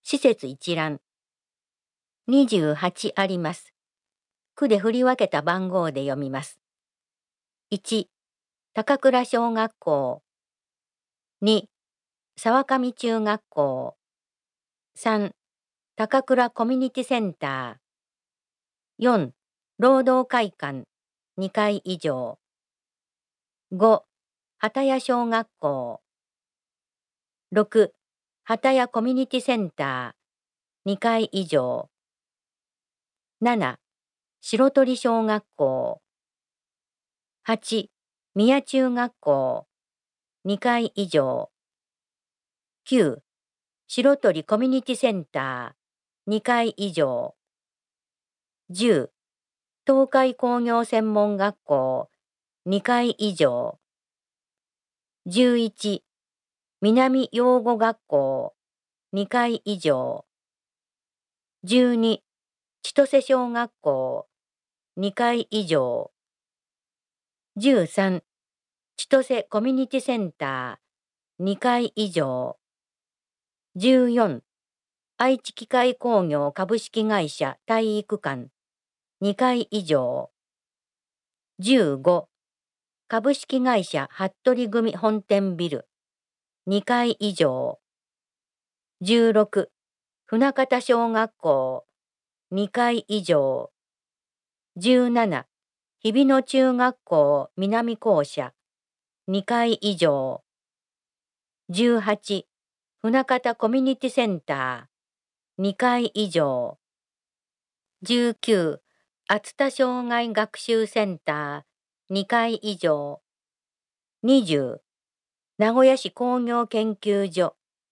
施設一覧。28あります。区で振り分けた番号で読みます。1、高倉小学校。2、沢上中学校。3、高倉コミュニティセンター。4、労働会館2階以上。5、畑谷小学校。6、畑谷コミュニティセンター2階以上。7、白鳥小学校。8、宮中学校2階以上。9、白鳥コミュニティセンター2階以上。10、東海工業専門学校2階以上。11、南養護学校2階以上。12、千歳小学校2階以上。13、千歳コミュニティセンター2階以上。14、愛知機械工業株式会社体育館2階以上。15、株式会社服部組本店ビル2階以上。16、船方小学校2階以上。17、日比野中学校南校舎2階以上。18、船方コミュニティセンター2階以上。19、熱田障害学習センター2階以上。20、名古屋市工業研究所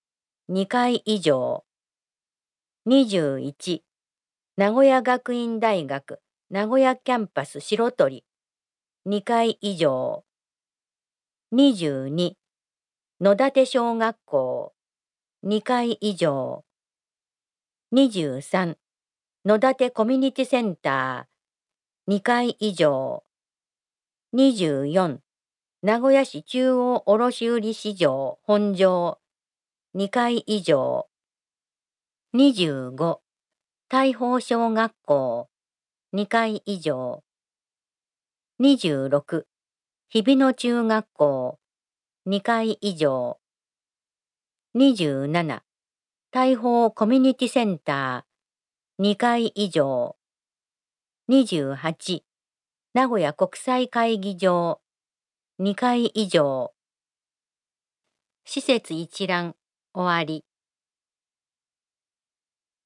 2階以上。21、名古屋学院大学名古屋キャンパス白鳥2階以上。22、野立小学校2階以上。23、野立コミュニティセンター2階以上。24、名古屋市中央卸売市場本場2階以上。25、大宝小学校2階以上。26、日比野中学校2階以上。27、大宝コミュニティセンター2階以上。28、名古屋国際会議場2階以上。施設一覧終わり。